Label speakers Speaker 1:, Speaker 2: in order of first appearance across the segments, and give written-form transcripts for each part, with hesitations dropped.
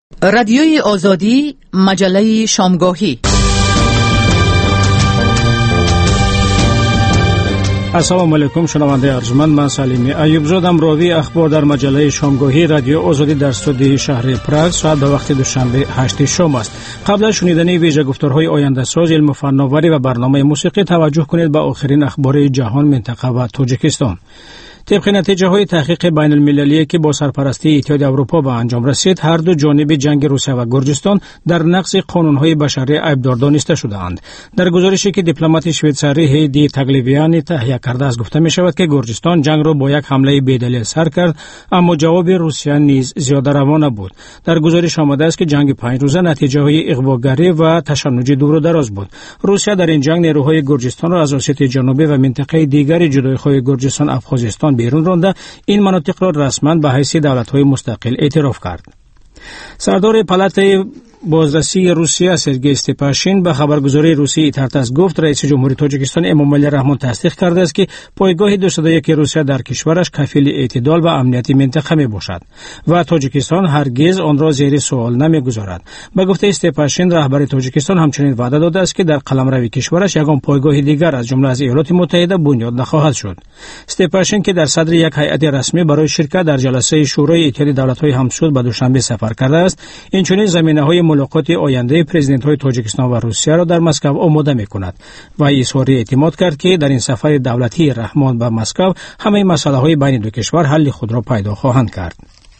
Speaker 1: رادیوی آزادی، مجله شامگاهی.
Speaker 2: السلام علیکم شنونده ارجمند، من سلیمی ایوب زادم راوی اخبار در مجله شامگاهی رادیو آزادی در استودیوی شهر پراگ ساعت به وقت دوشنبه 8 شام است. قبل از شنیدن ویژه گفتارهای آینده ساز، علم و فناوری و برنامه موسیقی توجه کنید به آخرین اخبار جهان، منطقه و تاجیکستان. طبق نتیجه های تحقیق بین المللی که با سرپرستی اتحادیه اروپا به انجام رسید، هر دو جانب جنگ روسیه و گرجستان در نقض قانون های بشری ایبدار دانسته شدهاند. در گزارشی که دیپلمات شویتزاری هیدی تاگلیویانی تهیه کرده است گفته می شود که گرجستان جنگ را با یک حمله بی‌دلیل سر کرد، اما جواب روسیه نیز زیاده روانه بود. در گزارش آمده است که جنگ 5 روزه نتیجه های اغواگری و تشنج دور و دراز بود. روسیه در این جنگ نیروهای گرجستان را از اسیای جنوبی و منطقه دیگر جدایخواه گرجستان افغانستان بیرون رانده، این مناطق را رسما به حیث دولت‌های مستقل اعتراف کرد. سردار پالاتای بازرسی روسیه سرگئی استپاشین به خبرگزاری روسیه اطاعت از گفت رئیس جمهوری تاجیکستان امامعلی رحمان تصدیق کرده است که پایگاه 201 روسیه در کشورش کفیل اعتدال و امنیت منطقه می باشد و تاجیکستان هرگز آن را زیر سوال نمیگذارد. به گفته استپاشین، رهبر تاجیکستان همچنین وعده داده است که در قلمروی کشورش یگان پایگاه دیگر از جمله از ایالات متحده بنیاد نخواهد شد. استپاشین که در صدر یک هیئت رسمی برای شرکت در جلسه شورای اتحادیه دولت‌های همسود به دوشنبه سفر کرده است، اینچنین زمینه‌های ملاقات آینده پرزیدنت‌های تاجیکستان و روسیه را در مسکو آماده می‌کند و اظهار اعتماد کرد که در این سفر دولتی رحمان به مسکو همه مسائل بین دو کشور حل خود را پیدا خواهند کرد.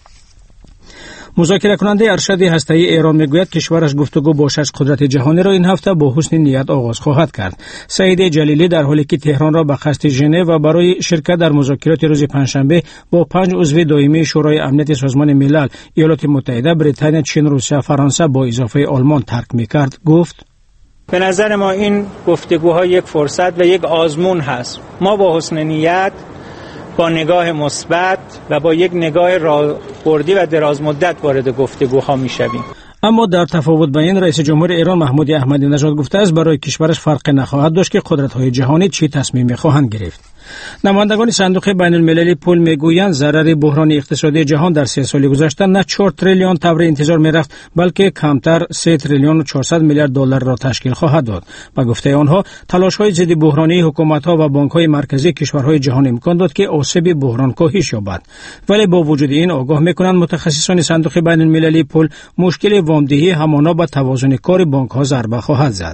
Speaker 2: مذاکره کننده ارشد هسته‌ای ایران میگوید کشورش گفتگو با 6 قدرت جهانی را این هفته با حسن نیت آغاز خواهد کرد. سعید جلیلی در حالی که تهران را به قصد ژنو و برای شرکت در مذاکرات روز پنجشنبه با 5 عضو دائمی شورای امنیت سازمان ملل، ایالات متحده، بریتانیا، چین، روسیه، فرانسه با اضافه آلمان ترک می‌کرد، گفت:
Speaker 3: به نظر ما این گفتگوها یک فرصت و یک آزمون هست. ما با حسن نیت، با نگاه مثبت و با یک نگاه راهبردی و دراز مدت وارد گفتگوها می‌شویم.
Speaker 2: اما در تفاوت با این، رئیس جمهور ایران محمود احمدی نژاد گفته است برای کشورش فرق نخواهد داشت که قدرت‌های جهانی چه تصمیمی خواهند گرفت. نمایندگان صندوق بین المللی پول میگویند ضرر بحران اقتصادی جهان در 3 سال گذشته نه 4 تریلیون طبر انتظار میرفت، بلکه کمتر 3 تریلیون و 400 میلیارد دلار را تشکیل خواهد داد. با گفته آنها، تلاش‌های ضد بحرانی حکومت‌ها و بانک‌های مرکزی کشورهای جهان امکان داد که آسیب بحران کاهش یابد. ولی با وجود این آگاه می‌کنند متخصصان صندوق بین المللی پول مشکل وامدهی همانا با توازن کار بانک‌ها ضربه خواهد زد.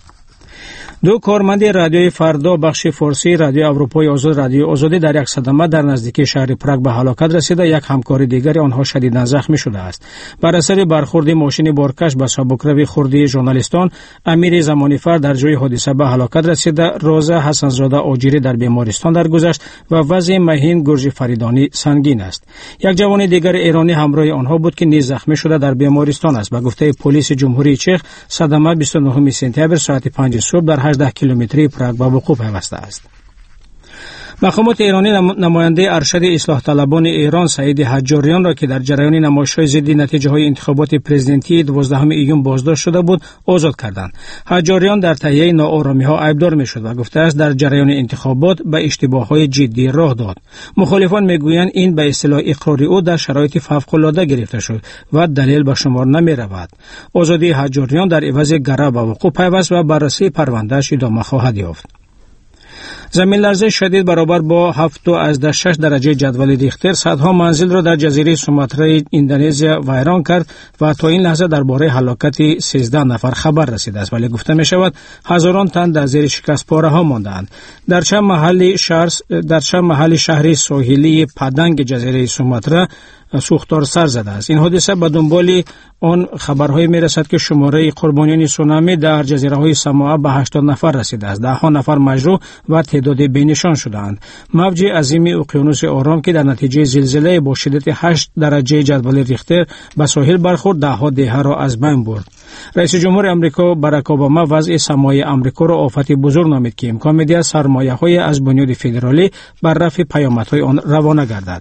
Speaker 2: 2 کارمند رادیوی فردا بخش فارسی رادیو اروپای آزاد رادیو آزادی در یک صدمه در نزدیکی شهر پراگ به هلاکت رسیده، یک همکار دیگر آنها شدیداً زخمی شده است. بر اثر برخورد ماشین بارکش به سبکروی خردی ژورنالیستان، امیر زمانیفر در جای حادثه به هلاکت رسیده، روزه حسن‌زاده آجری در بیمارستان درگذشت و وضع مهین گرج فریدانی سنگین است. یک جوان دیگر ایرانی همراه آنها بود که نیز زخمی شده در بیمارستان است. به گفته پلیس جمهوری چک، صدمه 29 سپتامبر ساعت 5 صبح در 18 کیلومتری پراگ به وقوع پیوسته است. مقامات ایرانی نماینده ارشد اصلاح طلبان ایران سعید حجاریان را که در جریان نمایش‌های ضد نتیجه‌های انتخابات پرزیدنتی 12 ایون بازداشت شده بود آزاد کردند. حجاریان در تهیه ناآرامی‌ها ایبدار می‌شد و گفته است در جریان انتخابات به اشتباه‌های جدی راه داد. مخالفان می‌گویند این به اصطلاح اقرار او در شرایط فوق‌العاده گرفته شد و دلیل به شمار نمی‌رود. آزادی حجاریان در عوض گره به وقوع پیوست و بررسی پرونده‌اش ادامه خواهد یافت. زمین لرزه شدید برابر با 7.6 درجه جدول ریختر صدها منزل را در جزیره سوماترا اندونزیا ویران کرد و تا این لحظه درباره هلاکت 13 نفر خبر رسیده است، ولی گفته می شود هزاران تن در زیر شکست پاره‌ها ماندند. در چند محل شهری ساحلی پدنگ جزیره سوماترا سوختار سر زده است. این حادثه به دنبال آن خبرهای میرسد که شماره قربانیان سونامی در جزیره‌های ساموآ به 80 نفر رسیده است. 10 نفر مجروح و تعداد بی‌نشان شدند. موج عظیم اقیانوس آرام که در نتیجه زلزله با شدت 8 درجه جدول ریختر به ساحل برخورد، 10 دهه را از بین برد. رئیس جمهور آمریکا باراک اوباما وضع سرمایه آمریکا را آفت بزرگ نامید که امکان می‌دهد سرمایه‌های از بنیاد فدرالی بر رفع پیامدهای آن روانه گردد.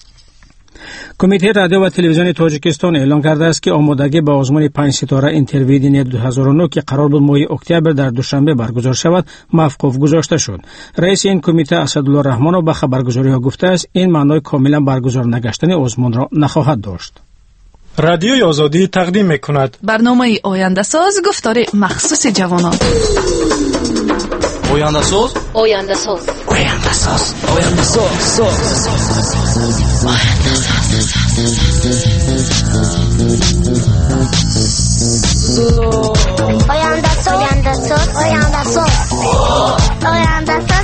Speaker 2: کمیته رادیو و تلویزیون تاجیکستان اعلام کرده است که آمادگی به آزمون 5 ستاره اینترویدین 2009 که قرار بود ماه اکتبر در دوشنبه برگزار شود موقوف گذاشته شد. رئیس این کمیته اسدالله رحمانو به خبرگزاری‌ها گفته است این معنای کاملا برگزار نگشتن آزمون را نخواهد داشت.
Speaker 4: رادیوی آزادی تقدیم می‌کند.
Speaker 1: برنامه آینده ساز گفتار مخصوص جوانان.
Speaker 5: آینده ساز،
Speaker 6: آینده ساز،
Speaker 5: آینده ساز، آینده ساز،
Speaker 6: آینده ساز، آینده ساز، آینده ساز، آینده ساز.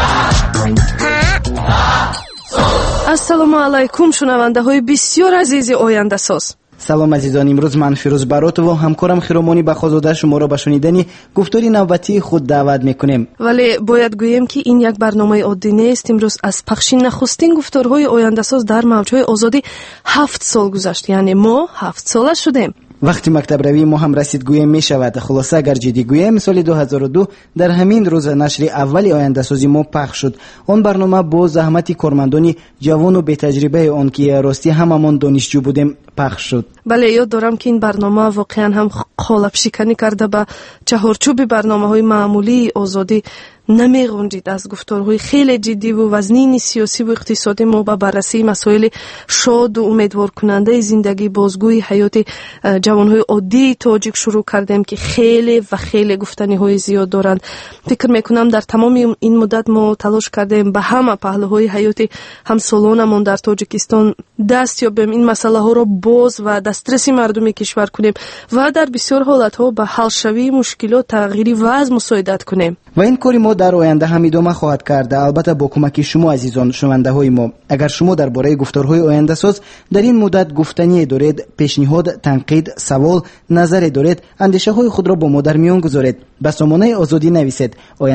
Speaker 7: ассалому алайкум шунавандаҳои бисёр азизи ояндасоз.
Speaker 8: салом азизон, имрӯз ман Фирӯз Баротову ҳамкорам Хиромони Бахозода шуморо ба шунидани гуфтори навбатии худ даъват мекунем.
Speaker 7: вале бояд гӯем ки ин як барномаи оддӣ нест. имрӯз аз пахши нахустин гуфторҳои ояндасоз дар мавҷҳои озодӣ 7 сол гузашт, яъне мо 7 сола шудем.
Speaker 8: вақти мактабравӣ мо ҳам расид гӯем мешавад. хулоса агар ҷиддӣ гӯем, соли 2002 дар ҳамин рӯз нашри аввали ояндасози мо пахш шуд. он барнома бо заҳмати кормандони ҷавону бетаҷрибаи он ки ростӣ ҳамамон донишҷӯ будем пахш шуд.
Speaker 7: бале ёд дорам ки ин барнома воқеан ҳам қолабшиканӣ карда ба чаҳорчӯби барномаҳои маъмулии озодӣ намеғунҷид. аз гуфторҳои хеле ҷиддиву вазнини сиёсиву иқтисодӣ мо ба баррасии масоили шоду умедворкунандаи зиндагӣ, бозгӯи ҳаёти ҷавонҳои оддии тоҷик шурӯъ кардем ки хеле ва хеле гуфтаниҳои зиёд доранд. фикр мекунам дар тамоми ин муддат мо талош кардем ба ҳама паҳлӯҳои ҳаёти ҳамсолонамон дар Тоҷикистон даст ёбем, ин масъалаҳоро боз ва дастраси мардуми кишвар кунем ва дар бисёр ҳолатҳо ба ҳалшавии мушкилот, тағйири вазъ мусоидат кунем.
Speaker 8: ва ин кори мо дар оянда ҳам идома хоҳад кард, албатта бо кӯмаки шумо азизон шунавандаҳои мо. агар шумо дар бораи гуфторҳои ояндасоз дар ин муддат гуфтание доред, пешниҳод, танқид, савол, назаре доред, андешаҳои худро бо мо дар миён гузоред. ба сомонаи озодӣ нависед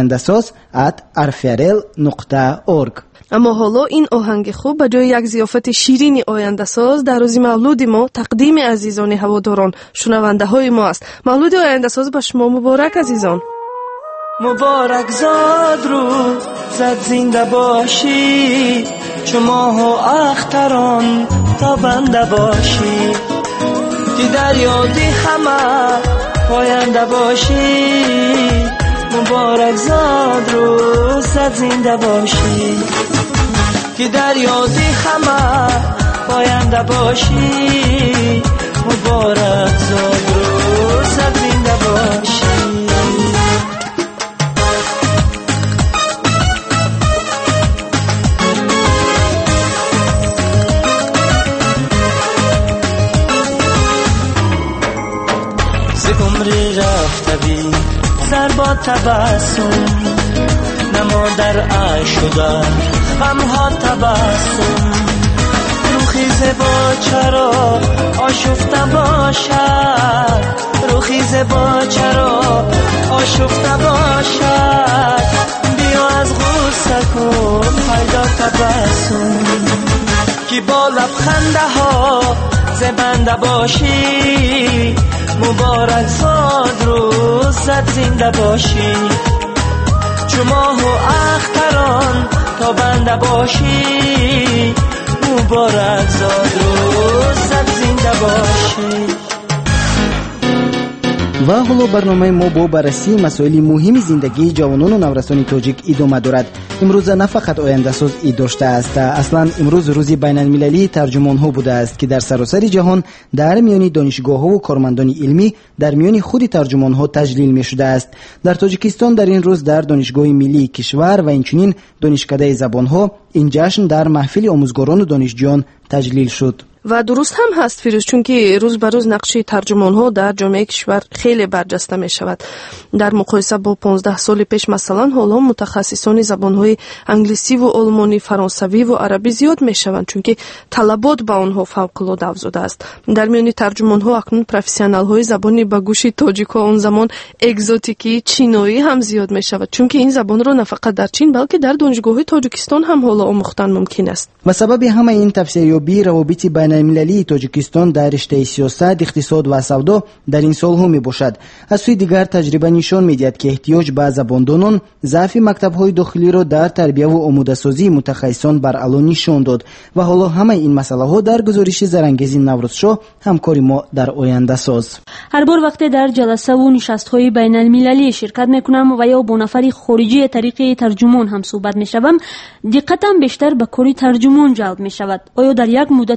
Speaker 8: oyandasoz@rfrl.org.
Speaker 7: аммо ҳоло ин оҳанги хуб ба ҷои як зиёфати ширини ояндасоз дар рӯзи мавлуди мо тақдими азизони ҳаводорон шунавандаҳои мо аст. мавлуди ояндасоз ба шумо муборак азизон.
Speaker 9: مبارک زاد رو زد زنده باشی، چو ماه و اختران تابنده باشی، که در یادی همه پاینده باشی. مبارک زاد رو زد زنده باشی، که در یادی همه پاینده باشی. مبارک زاد رو زد زنده باشی. سر با تبسم نما در عیش و در غمها تبسم. روخیز با چرا آشفته باشد، روخیز با چرا آشفته باشد. بیا از غصه کن پیدا تبسم، که با لبخنده ها زبنده باشی. مبارک زاد روز زد زنده باشی، چو ماه و اختران تا بنده باشی. مبارک زاد روز زد زنده باشی.
Speaker 8: ва ҳоло барномаи мо бо баррасии масоили муҳими зиндагии ҷавонону наврасони тоҷик идома дорад. имрӯз на фақат ояндасоз ид доштааст, аслан имрӯз рӯзи байналмилалии тарҷумонҳо будааст ки дар саросари ҷаҳон дар миёни донишгоҳҳову кормандони илмӣ дар миёни худи тарҷумонҳо таҷлил мешудааст. дар Тоҷикистон дар ин рӯз дар донишгоҳи миллии кишвар ва инчунин донишкадаи забонҳо ин ҷашн дар маҳфили омӯзгорону донишҷӯён таҷлил шуд.
Speaker 7: ва дуруст ҳам ҳаст Фирӯз, чунки рӯз ба рӯз нақши тарҷумонҳо дар ҷомеаи кишвар хеле барҷаста мешавад. дар муқоиса бо 15 соли пеш масалан ҳоло мутахассисони забонҳои англисиву олмонӣ, фаронсавиву арабӣ зиёд мешаванд, чунки талабот ба онҳо фавқулода афзудааст. дар миёни тарҷумонҳо акнун профессионалҳои забони ба гӯши тоҷикҳо он замон экзотикии чиноӣ ҳам зиёд мешавад, чунки ин забонро на фақат дар Чин, балки дар донишгоҳҳои Тоҷикистон ҳам ҳоло омӯхтан мумкин аст.
Speaker 8: ба сабаби ҳамаи ин тавсияёбӣ равобити байналмилалии Тоҷикистон дар риштаи сиёсат, иқтисод ва савдо дар ин солҳо мебошад. аз сӯи дигар таҷриба нишон медиҳад ки эҳтиёҷ ба забондонон заъфи мактабҳои дохилиро дар тарбияву омӯдасозии мутахассисон баръало нишон дод. ва ҳоло ҳамаи ин масъалаҳо дар гузориши зарангези Наврӯзшоҳ, ҳамкори мо дар ояндасоз.
Speaker 10: ҳар бор вақте дар ҷаласаву нишастҳои байналмилалӣ ширкат мекунам ва ё бо нафари хориҷӣ тариқи тарҷумон ҳам суҳбат мешавам, диққатам бештар ба кори тарҷумон ҷалб мешавад. оё дар як муддати кӯтоҳ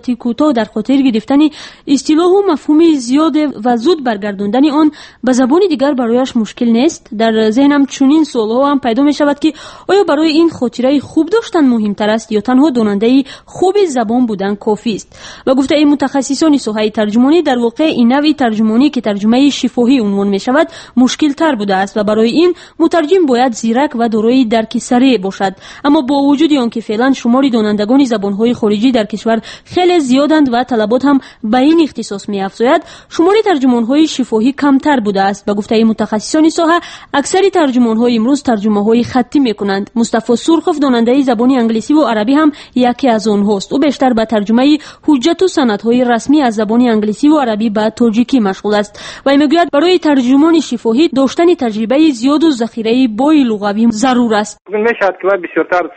Speaker 10: حتی در خاطر گرفتن اصطلاح و مفهوم زیاد و زود برگرداندن آن به زبان دیگر برایش مشکل نیست. در ذهنم چنین سوال‌ها هم پیدا می‌شود که آیا برای این خاطره خوب داشتن مهمتر است یا تنها داننده خوب زبان بودن کافی است؟ و گفته این متخصصان ساحه ترجمانی در واقع این نوع ترجمانی که ترجمه شفاهی عنوان می‌شود مشکل تر بوده است و برای این مترجم باید زیرک و دارای درک سریع باشد. اما با وجود آنکه فعلا شمار دانندگان زبان‌های خارجی در کشور خیلی زیادند و طلبات هم به این اختصاص می‌افزاید، شمار ترجمان‌های شفاهی کمتر بوده است. و گفته متخصصان ساحه اکثر ترجمان‌های امروز ترجمه‌های خطی می‌کنند. مصطفی سرخوف داننده زبان انگلیسی و عربی هم یکی از آنهاست. او بیشتر به ترجمه حجت و سندهای رسمی از زبان انگلیسی و عربی به تاجیکی مشغول است و میگوید برای ترجمان شفاهی داشتن تجربه زیاد و ذخیره بای لغوی ضرور است.
Speaker 11: میشد که بسیارتر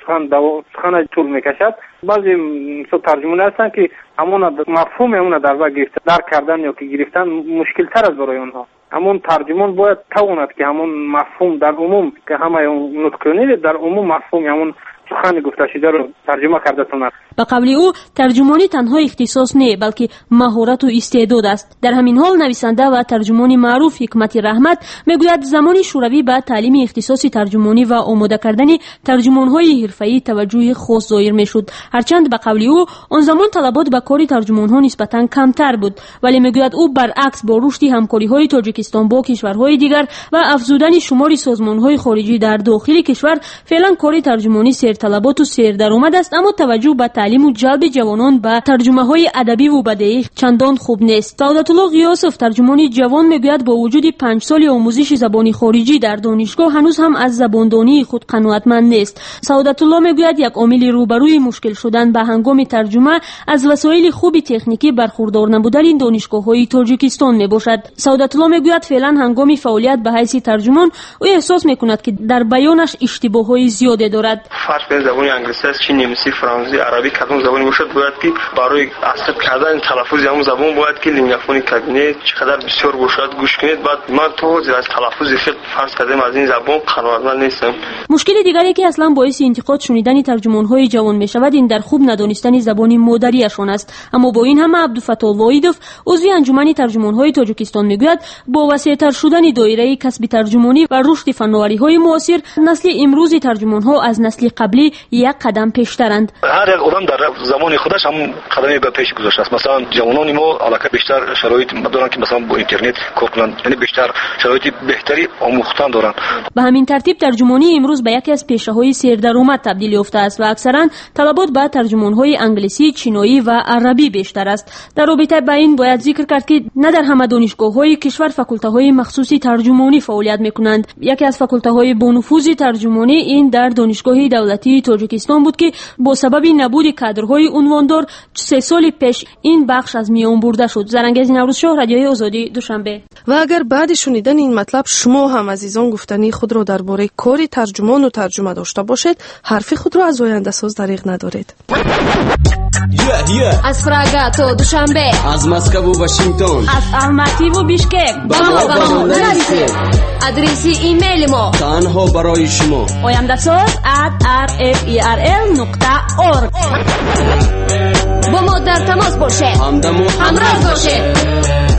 Speaker 11: سخن طول میکشد. بعضی ترجمان هستند که همون مفهوم همون در واقع درک کردن یا که گرفتن مشکل تر است برای آنها. همون ترجمان باید تواند که همون مفهوم در عموم که همه نطق کنید در عموم مفهوم همون سخن گفته شده رو ترجمه کرده تواند.
Speaker 10: به قول او ترجمانی تنها اختصاص نه بلکه مهارت و استعداد است. در همین حال نویسنده و ترجمان معروف حکمت رحمت میگوید زمان شوروی به تعلیم اختصاصی ترجمانی و آماده کردن ترجمان‌های حرفه‌ای توجه خاص ظاهر میشد. هرچند به قول او آن زمان طلبات به کار ترجمان‌ها نسبتاً کمتر بود، ولی میگوید او برعکس با رشد همکاری‌های تاجیکستان با کشورهای دیگر و افزودن شمار سازمان‌های خارجی در داخل کشور فعلا کار ترجمانی سرطلبات و سردرآمد است. اما توجه به تعلیم و جلب جوانان به ترجمه‌های ادبی و بدیعی چندان خوب نیست. سعادت الله غیاسف ترجمان جوان میگوید با وجود 5 سال آموزش زبان خارجی در دانشگاه هنوز هم از زباندانی خود قناعتمند نیست. سعادت الله میگوید یک عامل روبروی مشکل شدن به هنگام ترجمه از وسایل خوب تکنیکی برخوردار نبودن این دانشگاه‌های تاجیکستان میباشد. سعادت الله میگوید فعلا هنگام فعالیت به حیث ترجمان او احساس میکند که در بیانش اشتباه‌های زیادی دارد.
Speaker 12: فرق بین زبان انگلیسی است، چینی، مصری، فرانسوی، عربی کدام زبانی باشد باید که برای اصل کردن تلفظ همون زبان باید که لینگافونی کابینه چقدر بسیار باشد گوش کنید. بعد من تو از تلفظ خیلی فرض کردم از این زبان قناعتمند نیستم.
Speaker 10: مشکل دیگری که اصلا باعث انتقاد شنیدن ترجمان‌های جوان میشود این در خوب ندانستن زبان مادریشان است. اما با این همه عبدالفتاح واحدوف عضو انجمن ترجمان‌های تاجیکستان میگوید با وسیع‌تر شدن دایره کسب ترجمانی و رشد فناوری‌های معاصر نسل امروز ترجمان‌ها از نسل قبلی یک قدم پیشترند.
Speaker 13: هر یک آدم در زمان خودش هم قدمی به پیش گذاشته است. مثلا جوانان ما علاقه بیشتر شرایط دارن که مثلا با اینترنت کار کنند، یعنی بیشتر شرایط بهتری آموختن دارن.
Speaker 10: به همین ترتیب ترجمانی امروز به یکی از پیشه‌های سردرآمد تبدیل یافته است و اکثرا طلبات به ترجمان‌های انگلیسی، چینایی و عربی بیشتر است. در رابطه با این باید ذکر کرد که نه در همه دانشگاه‌های کشور فاکولته‌های مخصوصی ترجمانی فعالیت می‌کنند. یکی از فاکولته‌های با نفوذ ترجمانی این در دانشگاه دولتی تاجیکستان بود که با سبب نبود کادرهای عنواندار 3 سال پیش این بخش از میان برده شد. زرنگیز نوروزشاه، رادیوی آزادی، دوشنبه.
Speaker 7: و اگر بعد شنیدن این مطلب شما هم عزیزان گفتنی خود را درباره کار ترجمان و ترجمه داشته باشید، حرفی خود را از آینده ساز دریغ ندارید.
Speaker 14: از پراگا تا دوشنبه،
Speaker 5: از مسکو و واشنگتن،
Speaker 14: از الماتی و بیشکک، با ما نرسید. آدرس ایمیل ما
Speaker 5: تنها برای شما
Speaker 14: oyandasaz@rferl.org. با ما در تماس باشید، همراه باشید.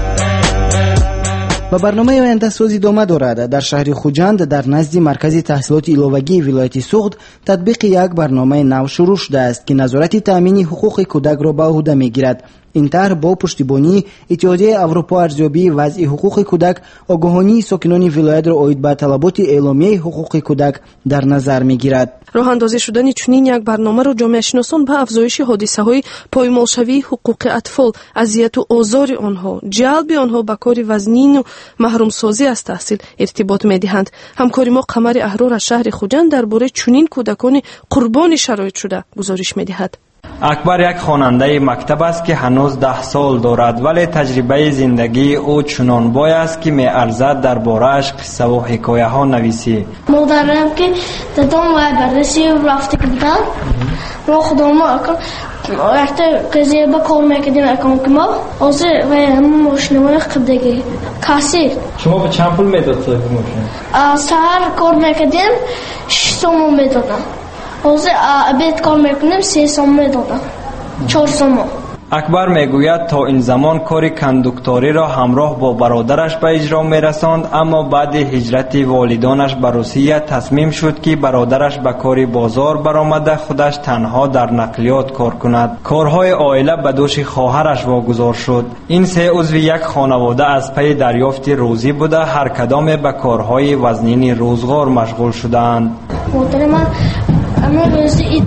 Speaker 8: و برنامه آینده ساز ادامه دارد. در شهر خوجند در نزد مرکز تحصیلات علاوگی ولایت سوخت تطبیق یک برنامه نو شروع شده است که نظارت تامین حقوق کودک را به عهده میگیرد. این طرح با پشتیبانی اتحادیه اروپا ارزیابی وضع حقوق کودک آگاهانی ساکنان ولایت را عاید به طلبات اعلامیه حقوق کودک در نظر میگیرد.
Speaker 7: راه اندازی شدن چنین یک برنامه را جامعه شناسان به افزایش حادثه‌های پایمالشوی حقوق اطفال، اذیت و آزار آنها، جلب آنها به کار وزنین و محروم سازی از تحصیل ارتباط می‌دهند. همکاری ما قمر احرار از شهر خوجند درباره چنین کودکان قربان شرایط شده گزارش می‌دهد.
Speaker 3: اکبر یک خواننده مکتب است که هنوز 10 سال دارد، ولی تجربه زندگی او چنان بای است که می‌ارزد درباره‌اش قصه و حکایه ها نویسی.
Speaker 6: مادرم که دادم و بررسی رفته بودم رو خودم اکن وقتی قضیه با کار میکردیم اکن که ما از و ماشینمان قبدگی کسی
Speaker 3: شما به چند پول میداد تو ماشین؟
Speaker 6: سهر کار میکردیم 6 تومن میدادم. از بیت کار میکنیم 3 تومن میدادم 4 تومن.
Speaker 15: اکبر میگوید تا این زمان کار کندوکتوری را همراه با برادرش به اجرا میرساند، اما بعد هجرت والدانش به روسیه تصمیم شد که برادرش به کار بازار برآمده خودش تنها در نقلیات کار کند. کارهای عائله به دوش خواهرش واگذار شد. این سه عضو یک خانواده از پی دریافت روزی بوده، هر کدام به کارهای وزنین روزگار مشغول شدند.
Speaker 6: من روزی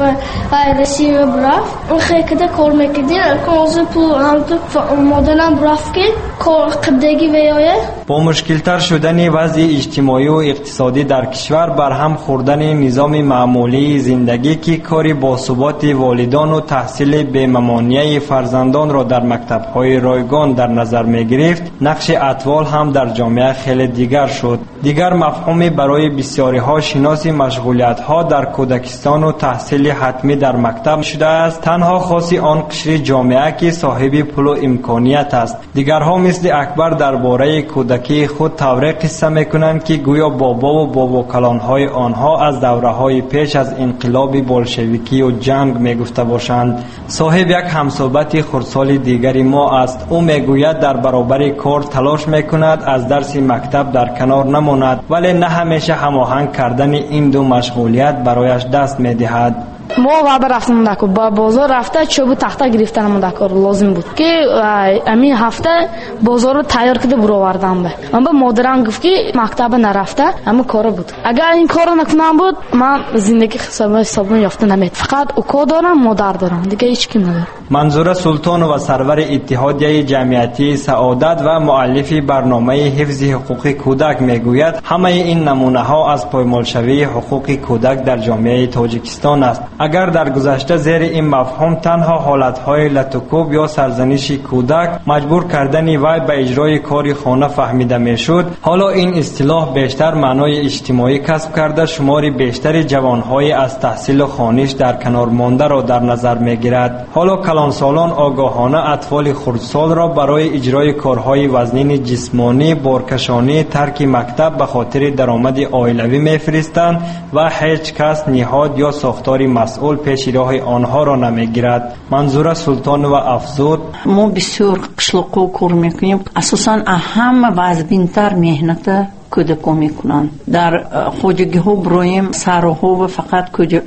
Speaker 6: رسیده براف اون خیلی کده کار میکردیم کنزه پول هم تو مادرم براف که کار قدگی ویایه.
Speaker 15: با مشکلتر شدن وضع اجتماعی و اقتصادی در کشور، برهم خوردن نظام معمولی زندگی که کاری با ثبات والدان و تحصیل بی‌ممانعه فرزندان را در مکتب‌های رایگان در نظر می‌گرفت، نقش اطفال هم در جامعه خیلی دیگر شد. دیگر مفهومی برای بسیاری‌ها شناس مشغولیت‌ها در کودکستان و تحصیل حتمی در مکتب شده است، تنها خاصی آن قشر جامعه که صاحب پول و امکانیت است. دیگرها مثل اکبر درباره کودکی خود طوری قصه میکنند که گویا بابا و باباکلانهای آنها از دوره‌های پیش از انقلاب بولشویکی و جنگ میگفته باشند. صاحب یک همصحبت خردسال دیگری ما است. او میگوید در برابر کار تلاش میکند از درس مکتب در کنار نماند، ولی نه همیشه هماهنگ کردن این دو مشغولیت برایش دست میدهد.
Speaker 16: ما وعده رفتم دکو با بازار رفته چوب تخته گرفتنم دکو لازم بود که امین هفته بازار رو تیار کرده برو آوردم. من به مادرم گفت که مکتب نرفته، اما کار بود. اگر این کار نکنم بود من زندگی حسابم یافته نمی‌شد. فقط او کار دارم، مادر دارم، دیگه هیچ کی ندارم.
Speaker 15: منظور سلطان و سرور اتحادیه جمعیتی سعادت و مؤلف برنامه حفظ حقوق کودک میگوید همه این نمونه ها از پایمالشوی حقوق کودک در جامعه تاجیکستان است. اگر در گذشته زیر این مفهوم تنها حالتهای لطوکوب یا سرزنش کودک مجبور کردن وی به اجرای کار خانه فهمیده میشد، حالا این اصطلاح بیشتر معنای اجتماعی کسب کرده، شمار بیشتر جوانهای از تحصیل و خوانش در کنار مانده را در نظر میگیرد. حالا کلانسالان آگاهانه اطفال خردسال را برای اجرای کارهای وزنین جسمانی، بارکشانی، ترک مکتب به خاطر درآمد عائلوی میفرستند و هیچ کس نهاد یا ساختار مسئول پیش راه آنها را نمیگیرد. منظور سلطان و افزود
Speaker 17: ما بسیار قشلقو کار میکنیم، اساساً اهم و وزبینتر مهنت کودکو میکنن. در خوجگی ها برویم سرها و فقط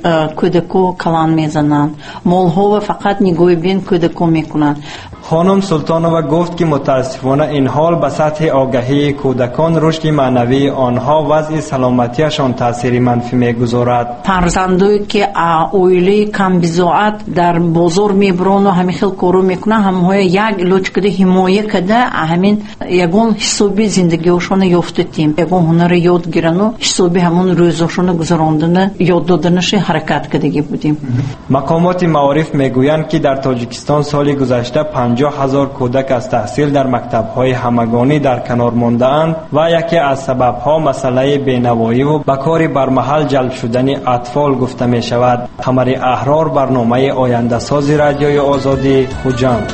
Speaker 17: کودکو کلان میزنن، مال ها و فقط نگاه بین کودکو میکنن.
Speaker 15: خانم سلطانова گفت که متاسفانه این حال به سطح آگاهی کودکان، رشد معنوی آنها، وضع سلامتیشان تاثیر منفی میگذارد.
Speaker 17: فرزندایی که اویلی کم بزاعت در بازار میبرون و همین خیل کارو میکنن، همه یک لوچ کده حمایه کده همین یگون حسابی زندگیشون یافتیم، یگون هنر یاد گیرن و حسابی همون روزشون گذراندن یاد دادنش حرکت کدگی بودیم.
Speaker 15: مقامات معارف میگویند که در تاجیکستان سال گذشته 50,000 کودک از تحصیل در مکتب‌های همگانی در کنار مانده‌اند و یکی از سبب‌ها مسئله بینوایی و به کار برمحل جلب شدن اطفال گفته می شود. قمر احرار، برنامه آینده ساز رادیوی آزادی، خوجند.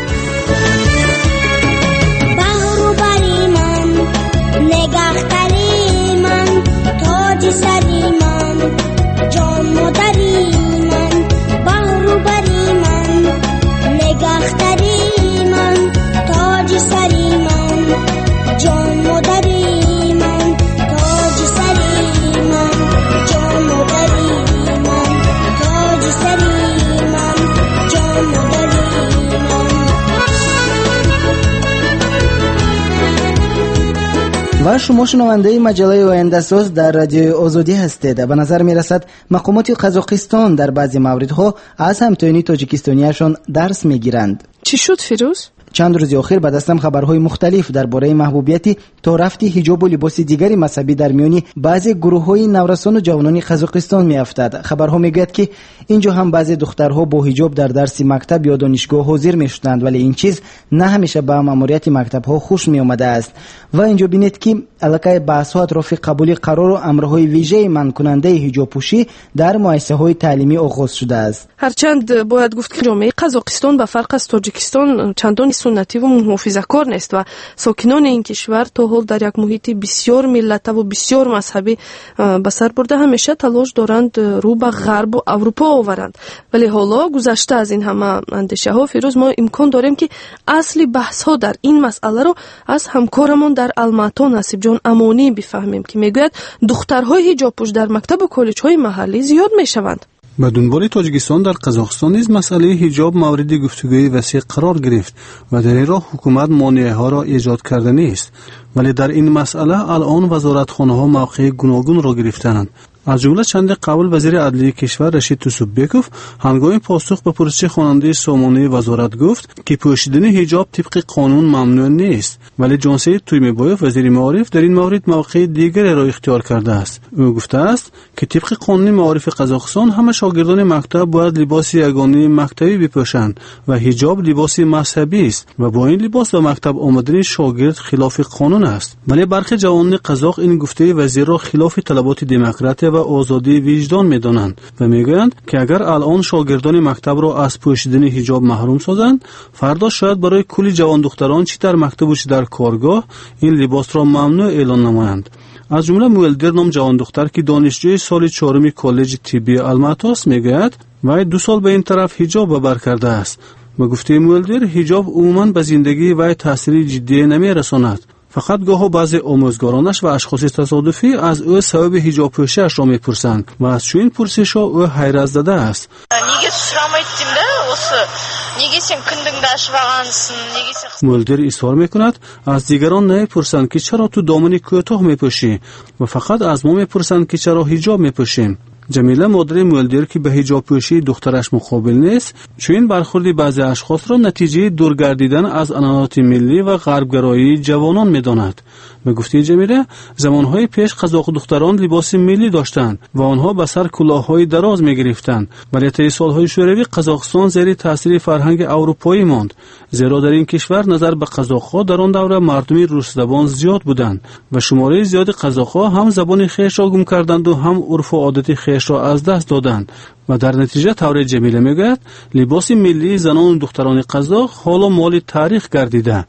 Speaker 8: و شما شنونده مجله آینده ساز در رادیوی آزادی هستید. به نظر می رسد مقامات قزاقستان در بعضی موردها از همتایان تاجیکستانیشان درس می گیرند.
Speaker 7: چی شد فیروز؟
Speaker 8: چند روز اخیر به دستم خبرهای مختلف درباره محبوبیت تا رفتی حجاب و لباس دیگری مذهبی در میان بعضی گروه‌های نورسان و جوانان قزاقستان میافتد. خبرها میگوید که اینجا هم بعضی دخترها با حجاب در درس مکتب یا دانشگاه حاضر میشدند، ولی این چیز نه همیشه به ماموریت مکتب‌ها خوش میآمده است. و اینجا بینید که علاقه بحث‌ها اطراف قبول قرار و امرهای ویژه منع کننده حجاب پوشی در مؤسسه‌های تعلیمی آغاز شده است.
Speaker 7: هرچند باید گفت که جامعه قزاقستان به فرق از تاجیکستان چندان سنتی و محافظه‌کار نیست و ساکنان این کشور تا حال در یک محیط بسیار ملتی و بسیار مذهبی به سر برده همیشه تلاش دارند رو به غرب و اروپا آورند. ولی حالا گذشته از این همه اندیشه ها فیروز ما امکان داریم که اصلی بحث ها در این مسئله رو از همکارمون در الماتا نصیب جان امانی بفهمیم که میگوید دخترهای حجاب پوش در مکتب و کالج های محلی زیاد میشوند.
Speaker 18: به دنبال تاجیکستان در قزاقستان نیز مسئله حجاب مورد گفتگوی وسیع قرار گرفت و در این راه حکومت مانعه ها را ایجاد کرده نیست. ولی در این مسئله الان وزارتخانه ها موقع گوناگون را گرفتند. از جمله چند قبل وزیر عدلیه کشور رشید توسوبکوف هنگام پاسخ به پرسش خواننده سامانه وزارت گفت که پوشیدن حجاب طبق قانون ممنوع نیست، ولی جانسید تویمبایوف وزیر معارف در این مورد موقع دیگری را اختیار کرده است. او گفته است که طبق قانون معارف قزاقستان همه شاگردان مکتب باید لباس یگانه مکتبی بپوشند و حجاب لباس مذهبی است و با این لباس به مکتب آمدن شاگرد خلاف قانون است. ولی برخی جوانان قزاق این گفته وزیر را خلاف طلبات دموکراتی و آزادی وجدان می‌دانند و میگویند که اگر الان شاگردان مکتب را از پوشیدن حجاب محروم سازند، فردا شاید برای کلی جوان دختران چه در مکتب و چه در کارگاه این لباس را ممنوع اعلان نمایند. از جمله مولدر نام جوان دختر که دانشجوی سال 4 کالج طبی الماتا است میگوید وی 2 سال به این طرف حجاب به بر کرده است. به گفته مولدر حجاب عموماً به زندگی وی تاثیر جدی نمی‌رساند. فقط گاه بعضی آموزگارانش و اشخاص تصادفی از او سبب حجاب پوشیش را میپرسند و از چنین پرسش‌ها او حیرت زده است. مولدر اصرار میکند از دیگران نمیپرسند که چرا تو دامن کوتاه میپوشی و فقط از ما میپرسند که چرا حجاب میپوشیم. جمیله مادر مولدر که به حجاب پوشی دخترش مقابل نیست، چون برخوردی بعضی اشخاص را نتیجه دورگردیدن از عنعنات ملی و غربگرایی جوانان می‌داند. به گفته جمیله زمانهای پیش قزاق دختران لباس ملی داشتند و آنها به سر کلاه‌های دراز می‌گرفتند، ولی طی سال‌های شوروی قزاقستان زیر تاثیر فرهنگ اروپایی ماند، زیرا در این کشور نظر به قزاق‌ها در آن دوره مردمی روس زبان زیاد بودند و شماره زیاد قزاق‌ها هم زبان خویش را گم کردند و هم عرف و عادت خویش را از دست دادند و در نتیجه طور جمیله میگوید لباس ملی زنان و دختران قزاق حالا مال تاریخ گردیده.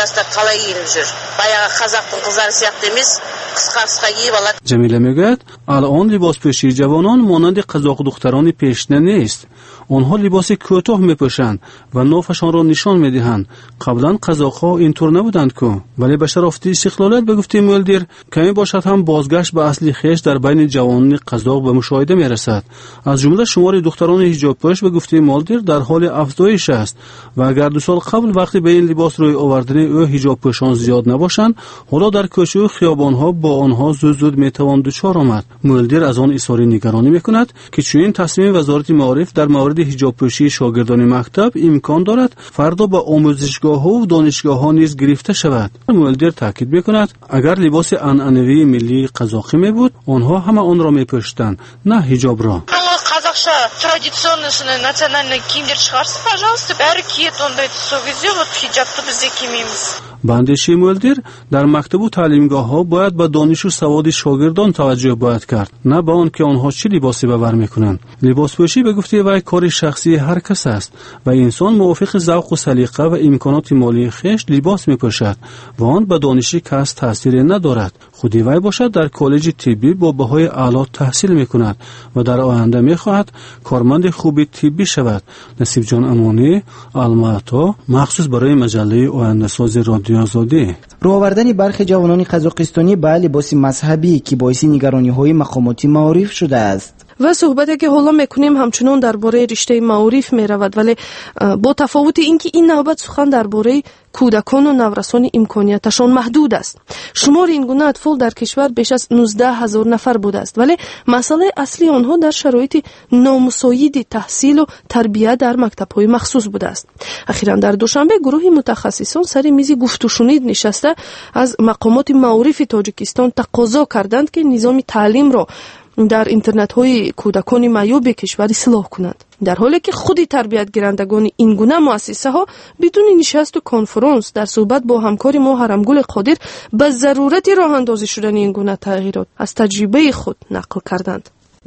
Speaker 18: جمیله میگوید الان لباس پوشی جوانان مانند قزاق دختران پیشینه نیست. آنها لباس کوتاه میپوشند و نافشان را نشان میدهند. قبلا قزاق‌ها اینطور نبودند که، ولی به شرافت استقلالت به گفته مولدر کمی باشد هم بازگشت به اصلی خویش در بین جوانان قزاق به مشاهده میرسد. از جمله شمار دختران حجاب پوش به گفته مولدر در حال افزایش است و اگر 2 سال قبل وقتی به این لباس روی آوردن او حجاب پوشان زیاد نباشند، حالا در کوچه و خیابان‌ها با آنها زود میتوان دچار آمد. مولدر از آن اظهار نگرانی میکند که چنین تصمیم وزارت معارف در مورد حجاب پوشی شاگردان مکتب امکان دارد فردا به آموزشگاه‌ها و دانشگاه‌ها نیز گرفته شود. مولدر تاکید میکند اگر لباس عنعنوی ملی قزاقی میبود آنها همه آن را میپوشیدند، نه حجاب را.
Speaker 19: Казахша традиционный национальный киімдер шығарсын, пожалуйста, бәрі киет ондай сол кезде вот хиджабты біз де кимейміз.
Speaker 18: بندشی مولدر در مکتب و تعلیمگاه‌ها باید به دانش و سواد شاگردان توجه باید کرد، نه به آن که آنها چه لباسی به بر میکنند. لباس پوشی به گفته وی کار شخصی هر کس است و انسان موافق ذوق و سلیقه و امکانات مالی خویش لباس میپوشد و آن به دانش کس تاثیر ندارد. خودی وی باشد در کالج طبی با بهای اعلی تحصیل میکند و در آینده میخواهد کارمند خوب طبی شود. نصیب جان امانی، الماتا، مخصوص برای مجله آینده ساز رادیو آزادی.
Speaker 8: رو آوردن برخی جوانان قزاقستانی به لباس مذهبی که باعث نگرانی‌های مقاماتی معارف شده است.
Speaker 7: و صحبتی که حالا میکنیم همچنان درباره رشته معارف میرود، ولی با تفاوت اینکه این نوبت سخن درباره کودکان و نورسان امکانیتشان محدود است. شمار این گونه اطفال در کشور بیش از 19,000 نفر بوده است، ولی مسئله اصلی آنها در شرایط نامساعد تحصیل و تربیت در مکتب‌های مخصوص بوده است. اخیراً در دوشنبه گروه متخصصان سر میز گفت و شنید نشسته از مقامات معارف تاجیکستان تقاضا کردند که نظام تعلیم را در اینترنت های کودکان معیوب کشور اصلاح کنند، در حالی که خودی تربیت گیرندگان این گونه مؤسسه ها بدون نشست و کنفرانس در صحبت با همکار ما حرمگل قادر به ضرورت راه اندازی شدن این گونه تغییرات از تجربه خود نقل کردند.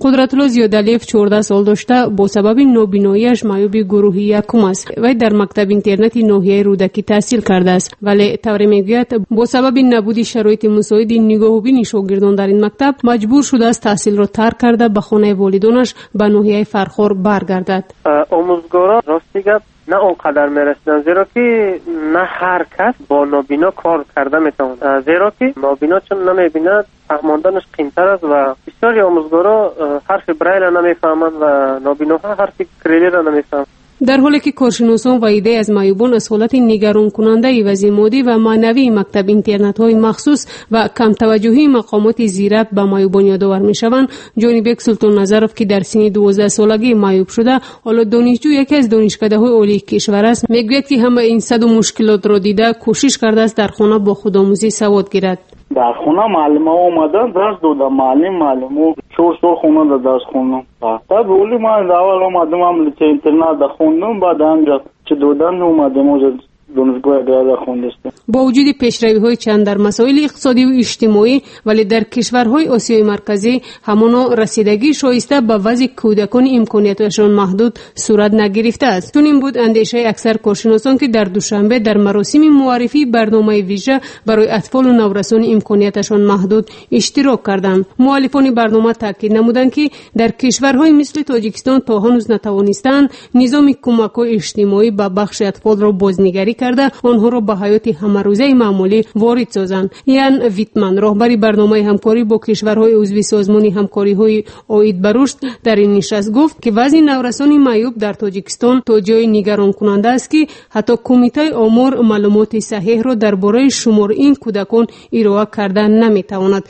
Speaker 20: قدرت‌الله زیادعلیف 14 سال داشته با سبب نابیناییش معیوب گروهی یکم است. وی در مکتب اینترنتی ناحیه رودکی تحصیل کرده است، ولی طوری میگوید با سبب نبود شرایط مساعد نگاه و بین شاگردان در این مکتب مجبور شده است تحصیل را ترک کرده به خانه والدینش به ناحیه فرخار برگردد.
Speaker 11: آموزگارا راستی گپ نه اونقدر میرسیدن، زیرا که نه هر کس با نابینا کار کرده میتواند، زیرا که نابینا چون نمیبیند فهماندنش قیمتر است و بسیاری آموزگارا حرف برایل نمیفهمند و نابیناها حرف کریلی را نمیفهمند.
Speaker 20: در حالی که کارشناسان و ایده از معیوبان از حالت نگران کننده وضع مادی و معنوی مکتب اینترنت های مخصوص و کم توجهی مقامات زیرت به معیوبان یادآور میشوند، جانبک سلطان نظرف که در سن 12 سالگی معیوب شده حالا دانشجو یکی از دانشکده های عالی کشور است، میگوید که همه این صد مشکلات را دیده کوشش کرده است در خانه با خودآموزی سواد گیرد.
Speaker 21: در خونه معلم‌ها اومدن درس دادن، معلمو 4 سال خونه درس خوندم. بعد ولی من اول اومدم عمل اینترنت خوندم، بعد همجا چه دادن اومدم دانشگاه دیگر خوندستم. با
Speaker 20: وجود پیشروی‌های چند در مسائل اقتصادی و اجتماعی، ولی در کشورهای آسیای مرکزی همانا رسیدگی شایسته به وضع کودکان امکاناتشان محدود صورت نگرفته است. چون این بود اندیشه اکثر کارشناسان که در دوشنبه در مراسم معرفی برنامه ویژه برای اطفال و نورسان امکاناتشان محدود اشتراک کردند. مؤلفان برنامه تاکید نمودند که در کشورهای مثل تاجیکستان تا هنوز نتوانستند نظام کمک‌های اجتماعی به بخش اطفال را بازنگری کرده آنها را به حیات همروزه معمولی وارد سازند. یان ویتمن راهبر برنامه همکاری با کشورهای عضو سازمان همکاری‌های عاید به رشد در این نشست گفت که وضع نورسان معیوب در تاجیکستان تا جای نگران کننده است که حتی کمیته آمار معلومات صحیح را درباره شمار این کودکان ارائه کرده نمی‌تواند.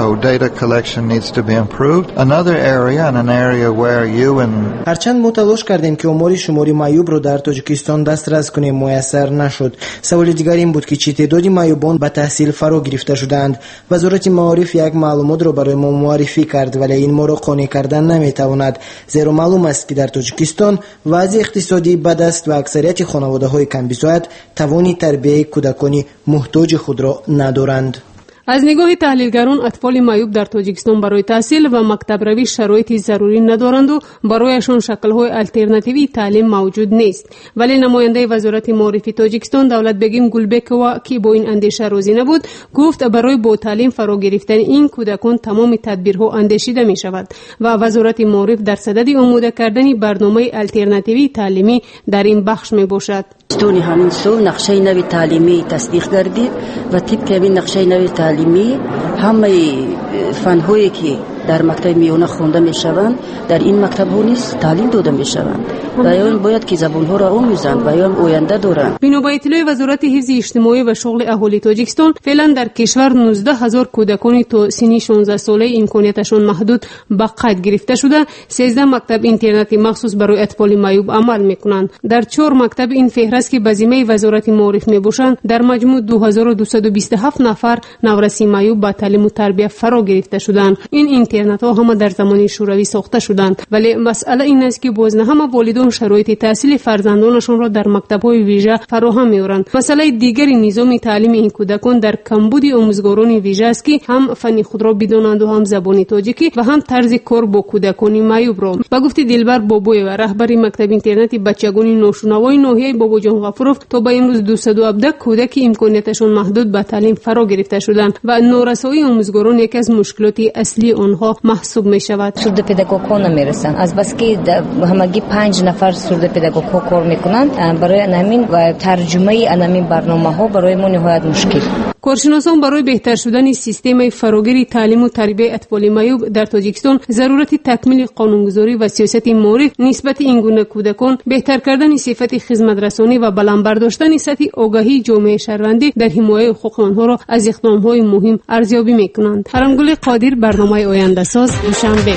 Speaker 8: هرچند ما تلاش کردیم که آمار شماری معیوب را در تاجیکستان دسترس کنیم میسر نشد. سوال دیگر این بود که چه تعدادی معیوبان به تحصیل فرا گرفته شدند. وزارت معارف یک معلومات را برای ما معرفی کرد، ولی این ما را قانع کردن نمیتواند، زیرا معلوم است که در تاجیکستان وضع اقتصادی بد است و اکثریت خانواده‌های کم بساعت توانی تربیت کودکان محتاج خود را ندارند.
Speaker 20: از نگاه تحلیلگران اطفال معیوب در تاجیکستان برای تحصیل و مکتب روی شرایط ضروری ندارند و برایشان شکل‌های الटरनेटिव्ی تعلیم موجود نیست. ولی نماینده وزارت معارف تاجیکستان دولت بگیم گلبکوا که با این اندیشه راضی نبود، گفت برای با تعلیم فرا گرفتن این کودکان تمام تدبیرها اندیشیده می شود و وزارت معارف در صدد آماده کردن برنامه الटरनेटिव्ی تعلیمی در این بخش می باشد.
Speaker 22: دونی همین سال نقشه نوی تعلیمی تصدیق گردید و طبق همین نقشه نوی تعلیمی همه فن‌هایی که در مکتب میانه خونده میشوند در این مکتب ها نیز تعلیم داده میشوند و یا باید که زبان ها را آموزند و یا آینده دارند.
Speaker 20: بنا به اطلاع وزارت حفظ اجتماعی و شغل اهالی تاجیکستان فعلا در کشور 19,000 کودکان تا سن 16 ساله امکاناتشان محدود به قید گرفته شده. 13 مکتب اینترنتی مخصوص برای اطفال معیوب عمل میکنند. در 4 مکتب این فهرست که به ذمه وزارت معارف میباشند در مجموع 2227 نفر نورسی معیوب با تعلیم و تربیت فرا گرفته شدند. این اینترنت ها همه در زمان شوروی ساخته شدند، ولی مسئله این است که باز نه همه والدان شرایط تحصیل فرزندانشان را در مکتب‌های ویژه فراهم می‌آورند. مسئله دیگر نظام تعلیم این کودکان در کمبود آموزگاران ویژه است که هم فنی خود را بدانند و هم زبان تاجیکی و هم طرز کار با کودکان معیوب را. با گفته دلبر بابوی و رهبر مکتب اینترنتی بچگان نوشنوای ناحیه باباجان غفورov تا به امروز 217 کودک امکاناتشان محدود به تعلیم فرا گرفته شدند و نارسایی آموزگاران یکی از مشکلات اصلی آنها محسوب می شود.
Speaker 23: سورد پداگوگ ها نمیرسن، از بس که همگی 5 نفر سورد پداگوگ ها کار میکنند، برای همین و ترجمه همین برنامه ها برای ما نهایت مشکل.
Speaker 20: کارشناسان برای بهتر شدن سیستم فراگیری تعلیم و تربیت اطفال معیوب در تاجیکستان ضرورت تکمیل قانونگذاری و سیاست معارف نسبت این گونه کودکان، بهتر کردن صفت خدمت رسانی و بلند برداشتن سطح آگاهی جامعه شهروندی در حمایت حقوق آنها را از اقدام‌های مهم ارزیابی می‌کنند. حرمگل قادر، برنامه آینده ساز، دوشنبه.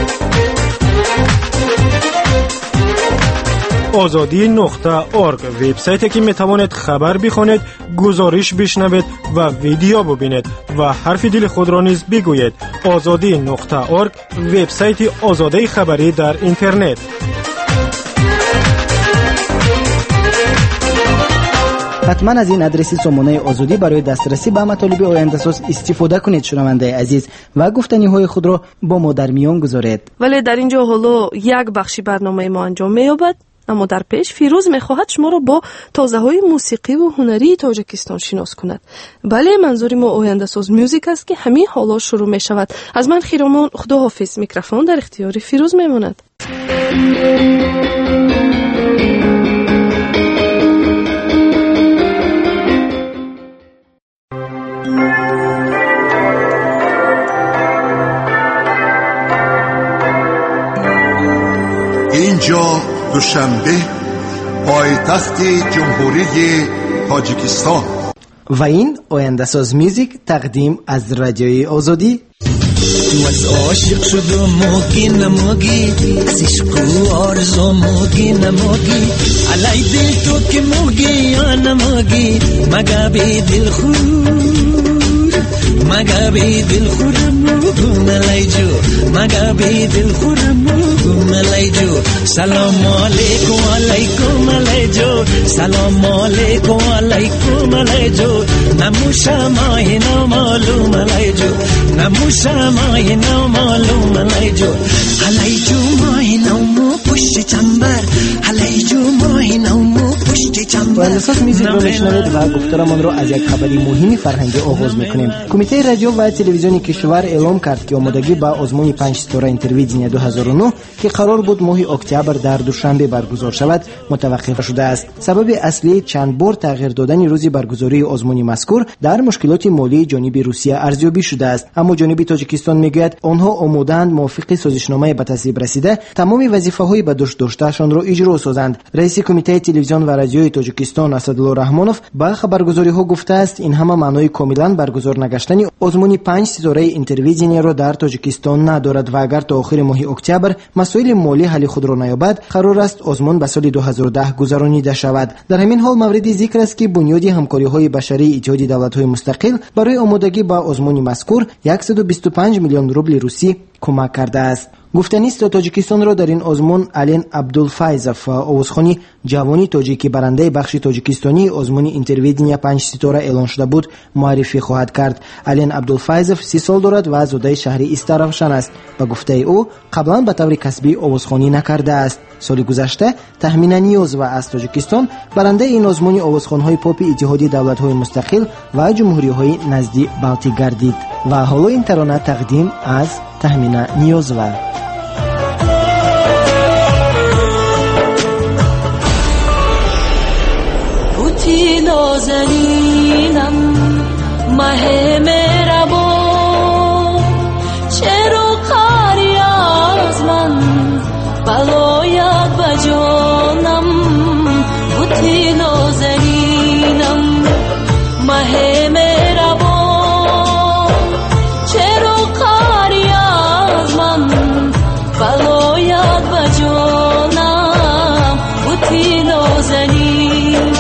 Speaker 4: azadi.org وبسایتی که میتوانید خبر بخوانید، گزارش بشنوید و ویدیو ببینید و حرف دل خود را نیز بگویید. azadi.org وبسایت آزادی خبری در اینترنت.
Speaker 8: حتما از این آدرس سامانه آزادی برای دسترسی به مطالب آینده‌ساز استفاده کنید شنونده عزیز و گفتنی‌های خود را با ما در میان گذارید.
Speaker 7: ولی در اینجا حالا یک بخشی برنامه ما انجام می‌یابد، اما در پیش فیروز می‌خواهد شما را با تازه‌های موسیقی و هنری تاجیکستان شناس کند. بله، منظور ما آینده‌ساز موزیک است که همین حالا شروع می‌شود. از من خیرامان خداحافظ. میکروفون در اختیار فیروز میماند.
Speaker 1: اینجا دوشنبه پایتخت جمهوری تاجیکستان
Speaker 8: و این آینده‌ساز میوزیک تقدیم از رادیوی آزادی.
Speaker 2: تو از عاشق شد و موگی نموگی، از عشق و آرزو موگی نموگی، علی دل تو که موگی یا نموگی، مگا بی دل خور مگا بی دل خور موگو ملای جو، مگا بی دل خور موگو ملای جو. سلام علیکم علیکم ملای جو، سلام علیکم علیکم ملای جو. نموشا ماهی نو معلوم ملای جو، نموشا ماهی نو معلوم ملای جو. ملای جو ماهی نو مو پشت چنبر، ملای جو ماهی نو مو پشت چنبر.
Speaker 8: آینده‌ساز میوزیک رو بشنوید و گفتارمان رو از یک خبری مهم فرهنگی آغاز میکنیم. کمیته رادیو و تلویزیون کشور اعلام کرد که آمادگی با آزمون 5 ستاره اینترویدینیا 2009 که قرار بود ماه اکتبر در دوشنبه برگزار شود متوقف شده است. سبب اصلی چند بار تغییر دادن روز برگزاری آزمون مذکور در مشکلات مالی جانب روسیه ارزیابی شده است، اما جانب تاجیکستان میگوید آنها آماده‌اند موافق سازشنامه به تصویب رسیده تمام وظیفه‌های به دوش داشتهشان را اجرا سازند. رئیس کمیته تلویزیون و رادیوی تاجیکستان اسدالله رحمانوف با خبرگزاری‌ها گفته است این همه معنای کاملا برگزار نگشتن آزمون 5 ستاره اینترویدینیا را در تاجیکستان ندارد و اگر تا آخر ماه اکتبر مسائل مالی حل خود را نیابد قرار است آزمون به سال 2010 گذرانیده شود. در همین حال مورد ذکر است که بنیاد همکاری‌های بشری اتحاد دولت‌های مستقل برای آمادگی با آزمون مذکور 125 میلیون روبل روسی کمک کرده است. گفتنیست تاجیکستان را در این آزمون علین عبدالفایزف آوازخوانی جوانی تاجیکی برنده بخش تاجیکستانی آزمون اینترویدینیا 5 ستاره اعلان شده بود معرفی خواهد کرد. علین عبدالفایزف 30 سال دارد و زاده شهری استرافشان است. به گفته او قبلا به طور کسبی آوازخوانی نکرده است. سال گذشته تهمینه نیوز و از تاجیکستان برنده این آزمون آوازخوان‌های پاپ اتحاد دولت‌های مستقل و جمهوری‌های نزدی بالتیک گردید. و حالا این ترانه تقدیم از تهمینه نیوز و
Speaker 2: بوتی نازنینم ماه مهربان، چرا کاری از من بلاید به جانم. بوتی نازنینم ماه مهربان، چرا کاری از من بلاید به جانم. بوتی نازنین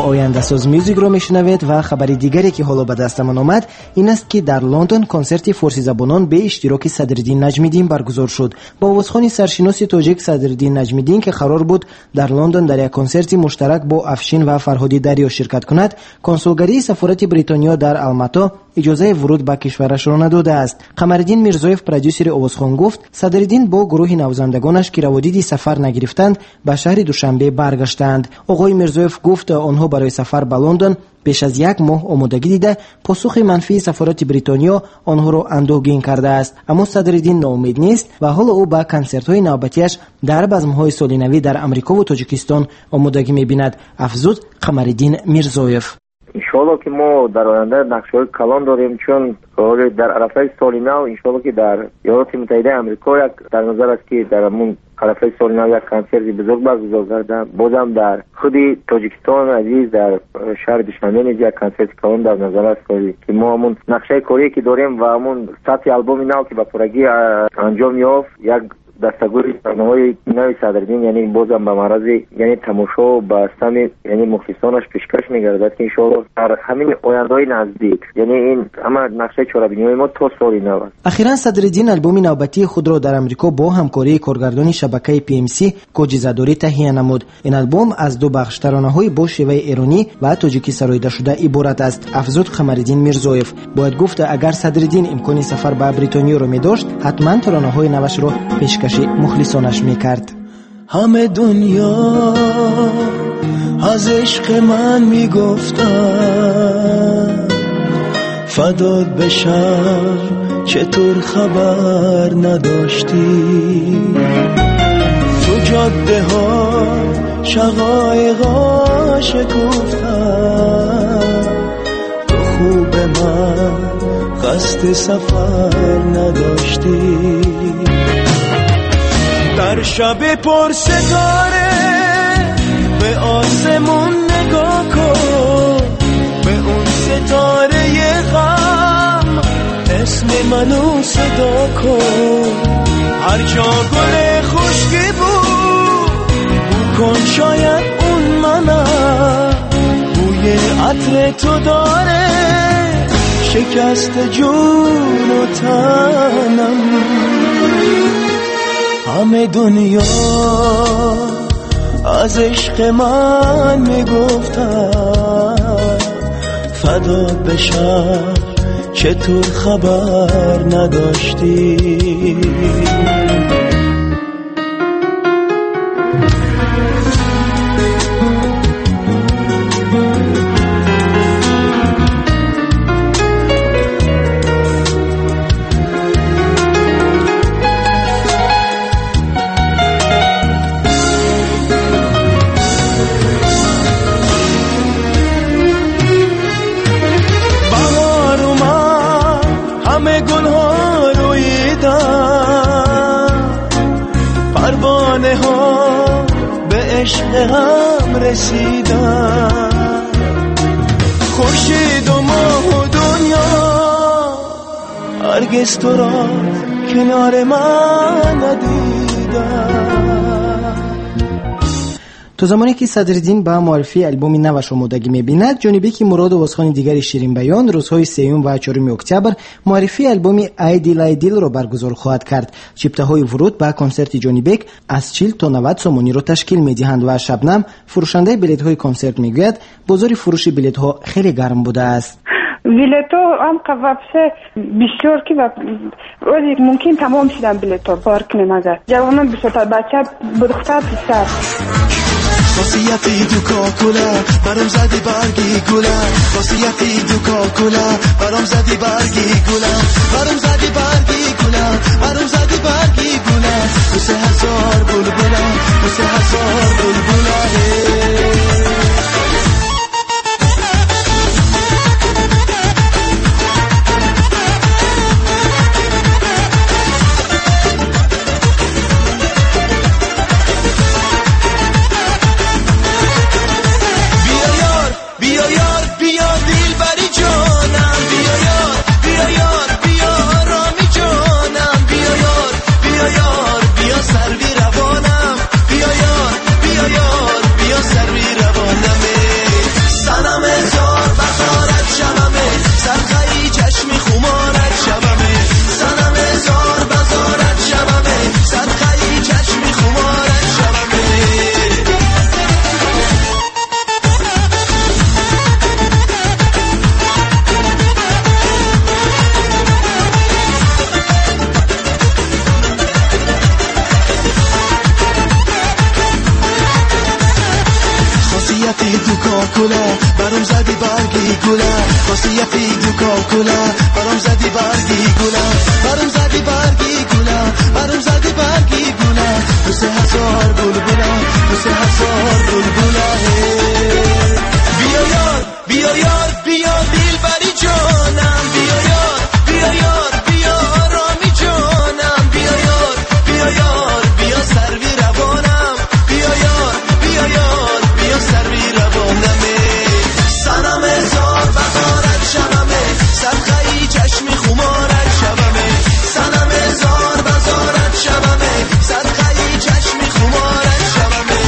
Speaker 8: آینده ساز میوزیک رو میشنوید و خبر دیگری که حالا به دستمان آمد این است که در لندن کنسرت فارسی زبانان به اشتراک صدرالدین نجمیدین برگزار شد. با آوازخوان سرشناس تاجیک صدرالدین نجمیدین که قرار بود در لندن در یک کنسرت مشترک با افشین و فرهادی دریا شرکت کند، کنسولگری سفارت بریتانیا در الماتا اجازه ورود به کشورش را نداده است. قمرالدین میرزایف پرودوسر آوازخوان گفت صدرالدین با گروه نوازندگانش که روادید سفر نگرفتند به شهر دوشنبه برگشتند. آقای میرزایف گفت آنها برای سفر به لندن پیش از یک ماه آمادگی دیده پاسخ منفی سفارت بریتانیا آنها را اندوهگین کرده است، اما صدرالدین ناامید نیست و حالا او به کنسرت‌های نوبتیش در بزم‌های سال نوی در امریکا و تاجیکستان آمادگی می‌بیند. افزود قمرالدین میرزایف.
Speaker 9: انشالله که ما در آینده نقشه‌های کلان داریم، چون در عرفه سال نو انشالله که در ایالات متحده آمریکا یک در نظر است که در همون عرفه سال نو یک کنسرت بزرگ برگزار کردن. بازم در خود تاجیکستان عزیز در شهر دوشنبه نیز یک کنسرت کلان در نظر است که ما همون نقشه کاری که داریم و همون سطح آلبوم نو که به پورگی انجام یافت یک دستگوری برنامه‌های نوی صدرالدین، یعنی بازم به معرض یعنی تماشا و به سم یعنی مخلصانش پیشکش می‌گردد که ان شاءالله در همین آینده‌های نزدیک یعنی این اما نقشه چهاربینی ما تا سال نو است.
Speaker 8: اخیراً صدرالدین آلبوم نوبتی خود را در آمریکا با همکاری کارگردانی شبکه PMC کوجیزادوری تهیه نمود. این آلبوم از دو بخش ترانه‌های با شیوه ایرانی و تاجیکی سراییده شده عبارت است. افزود قمرالدین میرزایف. باید گفت اگر صدرالدین امکانی سفر به بریتانیا را می‌داشت حتما ترانه‌های نوش را پیشکش مخلصانش میکرد.
Speaker 2: همه دنیا از عشق من میگفتن فدات بشم چطور خبر نداشتی، تو جاده ها شقایقا شکفتن، تو خوب من قصد سفر نداشتی. در شب پر ستاره به آسمون نگاه کن، به اون ستاره غم اسم منو صدا کن. هر جا گل خشکی بود بو کن، شاید اون منم، بوی عطر تو داره شکست جون و تنم. همه دنیا از عشق من میگفتن فدات بشم چطور خبر نداشتی. همه گلها رویدن، پروانه ها به عشق هم رسیدن، خورشید و ماه و دنیا هرگز تو را کنار من ندیدن.
Speaker 8: تو زمانی که صدرالدین به معرفی البوم نوش آمادگی می‌بیند، جانبی که مراد آوازخوان دیگری شیرین بیان روزهای 3 و 4 اکتبر معرفی البوم ای دیل ای دیل را برگزار خواهد کرد. شیفته‌های ورود به کنسرت جانبی از 40 تا 90 سومانی را تشکیل می‌دهند و شبنم فروشنده بلیط‌های کنسرت میگوید بازار فروش بلیط‌ها خیلی گرم بوده است.
Speaker 12: بلیط‌ها هم قوابسه بسیار که روزی ممکن تمام شدن بلیط‌ها بارک نمی‌گذارد. جوانان بسیار بچه بدختر پسر
Speaker 2: واسیتی دو کاکولا برام زدی برگی گلا، واسیتی دو کاکولا برام زدی برگی گلا، برام زدی برگی گلا، برام زدی برگی گلا، واسه هزار بلبلا، واسه هزار بلبلا. بیا کاکولا برام زدی برگی گولا واسه یه فیدو کاکولا برام زدی برگی گولا برام زدی برگی گولا برام زدی برگی گولا واسه هزار بلبلا واسه هزار بلبلا بیا یار بیا یار بیا دلبری جانم بیا یار بیا یار بیا رامی جانم بیا یار بیا یار بیا سروی روانم بیا یار بیا یار بیا سروی روانم سنم هزار بهارت شبمه صدقه‌ای چشمی خمارت شبمه سنم هزار بهارت شبمه صدقه‌ای چشمی خمارت شبمه.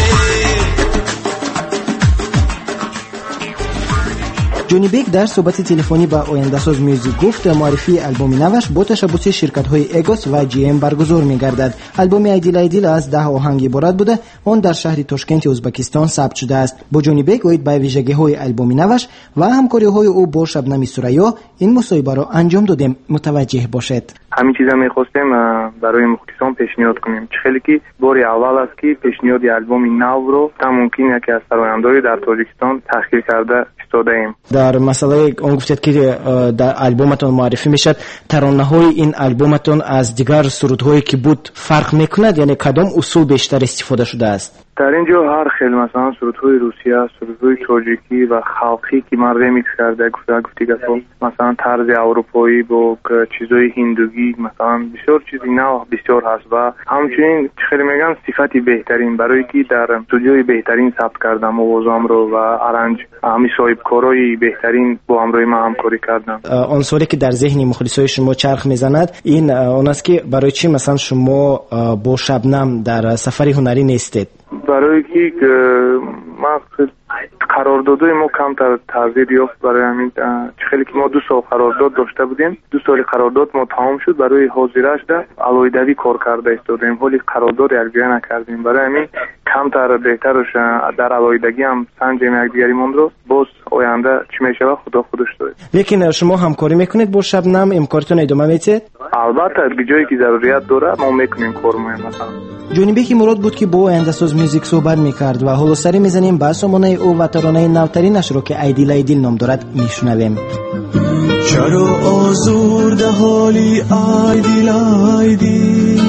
Speaker 8: جونی بیگ در صحبت تلفنی با آینده‌ساز میوزیک گفت معرفی آلبوم نوش با تشبوس شرکت‌های اگوس و جی ام برگزار می‌گردد. آلبوم ایدیل ایدیل از 10 آهنگ عبارت بوده. آن در شهر تاشکند ازبکستان ثبت شده است. با جونی بیگ اوید با ویژگی‌های آلبوم نوش و همکاری‌های او با شبنم سریا این مصاحبه را انجام دادیم. متوجه باشید.
Speaker 5: همین چیزا می‌خواستیم برای مخاطبان پیشنهاد کنیم. خیلی که باری اول است که پیشنهاد آلبوم نو رو تا ممکنه که از سراینده‌های در تاجیکستان تحقیق کرده استادیم.
Speaker 8: در مسئله اون گفتید که در آلبومتون معرفی میشد ترانه‌های این آلبومتون از دیگر سرودهایی که بود فرق میکند، یعنی کدام اصول بیشتر استفاده شده است؟
Speaker 5: در اینجا هر خیلی مثلا سرودهای روسیه، سرودهای تاجیکی و خلقی که من ریمیکس کرده گفتی که مثلا طرز اروپایی با چیزای هندوگی مثلا بسیار چیزی نو بسیار هست و همچنین خیلی میگن صفتی بهترین برای که در استودیوی بهترین ثبت کردم آوازام رو و ارنج همی صاحب کارهای بهترین با همراه ما همکاری کردم.
Speaker 8: اون سوالی که در ذهن مخلصای شما چرخ میزند این اون است که برای چی مثلا شما با شبنم در سفر هنری نیستید؟
Speaker 5: برای که ما قراردادهای ما کمتر تغییر یافت، برای همین خیلی که ما 2 سال قرارداد داشته بودیم، 2 سال قرارداد ما تمام شد، برای حاضرش ده علایدوی کار کرده استادیم ولی قرارداد یکجایی نکردیم، برای همین کمتر بهترش در علایدگی هم سنجیم یکدیگریمون رو باز آینده چی میشه خدا خودش داره.
Speaker 8: لیکن شما همکاری میکنید با شبنم؟ امکانتون ادامه میدید؟
Speaker 5: البته به جایی که ضروریت داره ما میکنیم کار مثلا.
Speaker 8: جونی بیگ مراد بود که با آینده‌ساز میوزیک صحبت میکرد و حالا سری میزنیم بحثمون او و ترانه نوترینش رو که ایدیل ایدیل نام دارد میشنویم.
Speaker 2: چرا آزرده حالی ایدیل ایدیل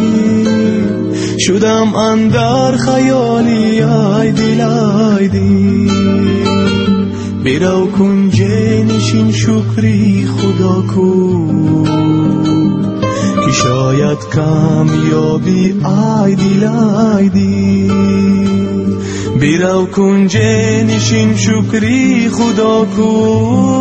Speaker 2: شدم اندر خیالی ایدیل ایدیل برو کنج نشین شکری خدا کو که شاید کامیابی ایدیل ایدیل برو کنج نشین شکری خدا کو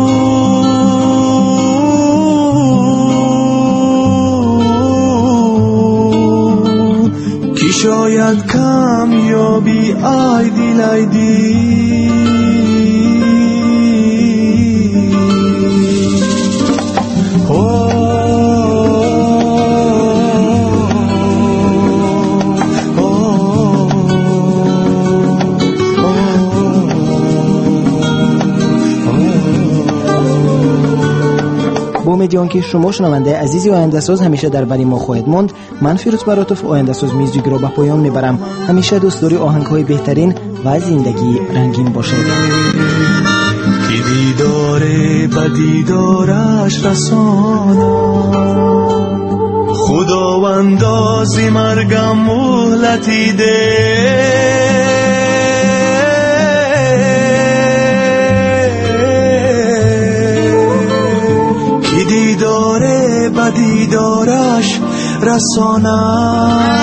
Speaker 2: که شاید کامیابی ایدیل ایدیل
Speaker 8: امیدوارم که شما شنونده عزیزی و آینده‌ساز همیشه در بری ما خواهید ماند. من فیروز براتوف آینده‌ساز میوزیک رو به پایان میبرم. همیشه دوست داری آهنگ‌های بهترین و زندگی رنگین باشه.
Speaker 2: کی دیداره به دیدارش رسانا خداوند از مرگم مهلتی ده دیداره با دیدارش رسانم